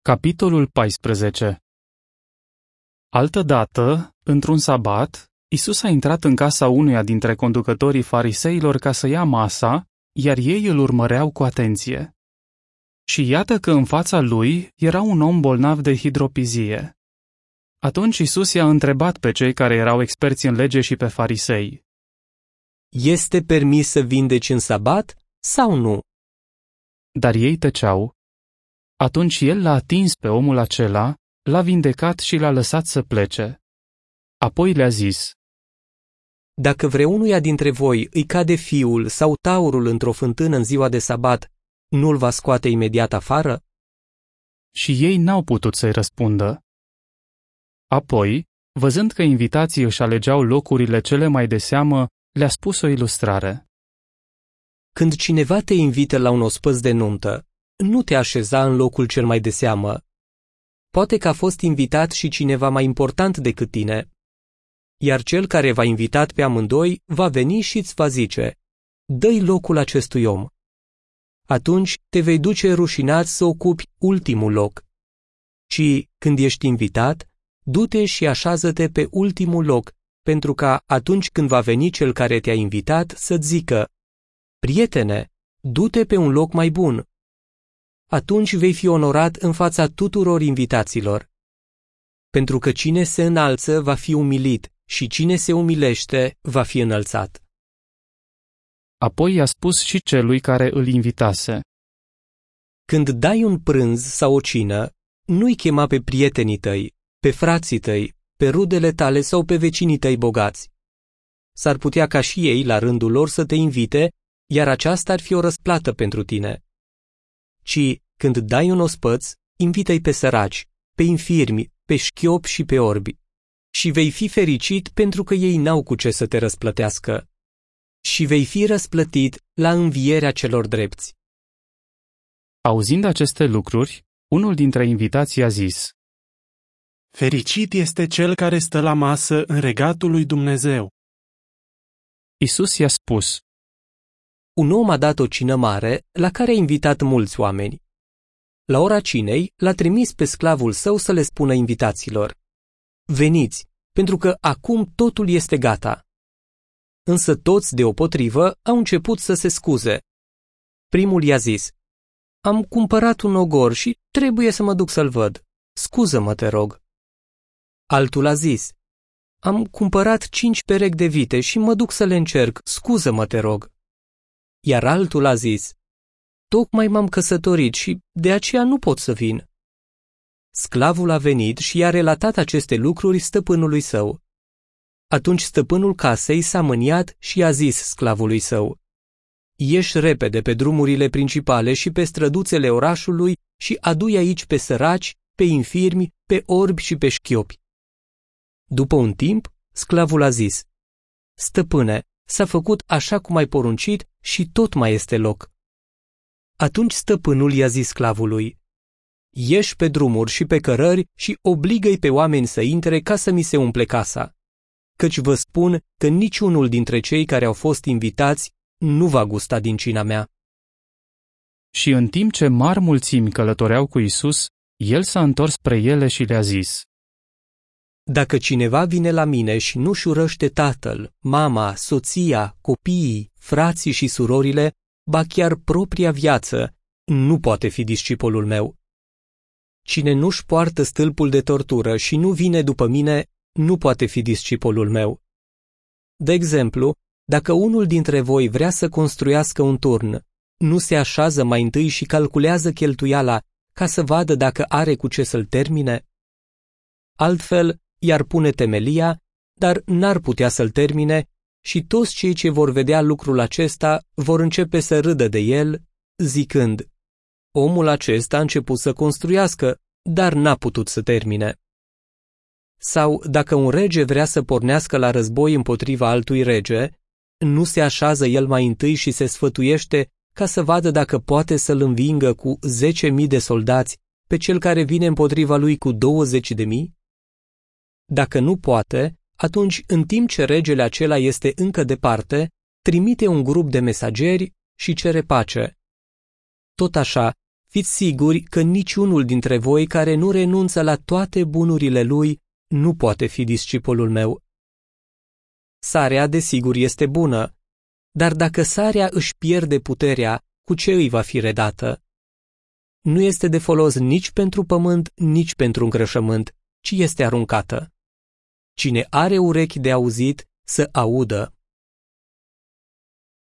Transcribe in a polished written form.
Capitolul 14. Altădată, într-un sabat, Iisus a intrat în casa unuia dintre conducătorii fariseilor ca să ia masa, iar ei îl urmăreau cu atenție. Și iată că în fața lui era un om bolnav de hidropizie. Atunci Iisus i-a întrebat pe cei care erau experți în lege și pe farisei: Este permis să vindeci în sabat sau nu? Dar ei tăceau. Atunci el l-a atins pe omul acela, l-a vindecat și l-a lăsat să plece. Apoi le-a zis: Dacă vreunuia dintre voi îi cade fiul sau taurul într-o fântână în ziua de sabat, nu-l va scoate imediat afară? Și ei n-au putut să-i răspundă. Apoi, văzând că invitații își alegeau locurile cele mai de seamă, le-a spus o ilustrare. Când cineva te invită la un ospăț de nuntă, nu te așeza în locul cel mai de seamă. Poate că a fost invitat și cineva mai important decât tine. Iar cel care v-a invitat pe amândoi va veni și îți va zice: dă-i locul acestui om. Atunci te vei duce rușinat să ocupi ultimul loc. Ci, când ești invitat, du-te și așează-te pe ultimul loc, pentru ca atunci când va veni cel care te-a invitat să-ți zică: prietene, du-te pe un loc mai bun. Atunci vei fi onorat în fața tuturor invitaților. Pentru că cine se înalță va fi umilit și cine se umilește va fi înălțat. Apoi i-a spus și celui care îl invitase: Când dai un prânz sau o cină, nu-i chema pe prietenii tăi, pe frații tăi, pe rudele tale sau pe vecinii tăi bogați. S-ar putea ca și ei, la rândul lor, să te invite, iar aceasta ar fi o răsplată pentru tine. Ci, când dai un ospăț, invită-i pe săraci, pe infirmi, pe șchiopi și pe orbi. Și vei fi fericit pentru că ei n-au cu ce să te răsplătească. Și vei fi răsplătit la învierea celor drepți. Auzind aceste lucruri, unul dintre invitații a zis: Fericit este cel care stă la masă în regatul lui Dumnezeu. Iisus i-a spus: Un om a dat o cină mare, la care a invitat mulți oameni. La ora cinei, l-a trimis pe sclavul său să le spună invitaților: veniți, pentru că acum totul este gata. Însă toți, deopotrivă, au început să se scuze. Primul i-a zis: am cumpărat un ogor și trebuie să mă duc să-l văd. Scuză-mă, te rog. Altul a zis: am cumpărat 5 perechi de vite și mă duc să le încerc. Scuză-mă, te rog. Iar altul a zis: tocmai m-am căsătorit și de aceea nu pot să vin. Sclavul a venit și i-a relatat aceste lucruri stăpânului său. Atunci stăpânul casei s-a mâniat și i-a zis sclavului său: ieși repede pe drumurile principale și pe străduțele orașului și adu-i aici pe săraci, pe infirmi, pe orbi și pe șchiopi. După un timp, sclavul a zis: stăpâne, s-a făcut așa cum ai poruncit și tot mai este loc. Atunci stăpânul i-a zis sclavului: ieși pe drumuri și pe cărări și obligă-i pe oameni să intre ca să mi se umple casa. Căci vă spun că niciunul dintre cei care au fost invitați nu va gusta din cina mea. Și în timp ce mari mulțimi călătoreau cu Iisus, el s-a întors spre ele și le-a zis: Dacă cineva vine la mine și nu-și urăște tatăl, mama, soția, copiii, frații și surorile, ba chiar propria viață, nu poate fi discipolul meu. Cine nu-și poartă stâlpul de tortură și nu vine după mine, nu poate fi discipolul meu. De exemplu, dacă unul dintre voi vrea să construiască un turn, nu se așează mai întâi și calculează cheltuiala ca să vadă dacă are cu ce să-l termine? Altfel, i-ar pune temelia, dar n-ar putea să-l termine și toți cei ce vor vedea lucrul acesta vor începe să râdă de el, zicând: omul acesta a început să construiască, dar n-a putut să termine. Sau dacă un rege vrea să pornească la război împotriva altui rege, nu se așează el mai întâi și se sfătuiește ca să vadă dacă poate să-l învingă cu 10.000 de soldați pe cel care vine împotriva lui cu 20.000? Dacă nu poate, atunci, în timp ce regele acela este încă departe, trimite un grup de mesageri și cere pace. Tot așa, fiți siguri că niciunul dintre voi care nu renunță la toate bunurile lui nu poate fi discipolul meu. Sarea, desigur, este bună, dar dacă sarea își pierde puterea, cu ce îi va fi redată? Nu este de folos nici pentru pământ, nici pentru îngrășământ, ci este aruncată. Cine are urechi de auzit, să audă.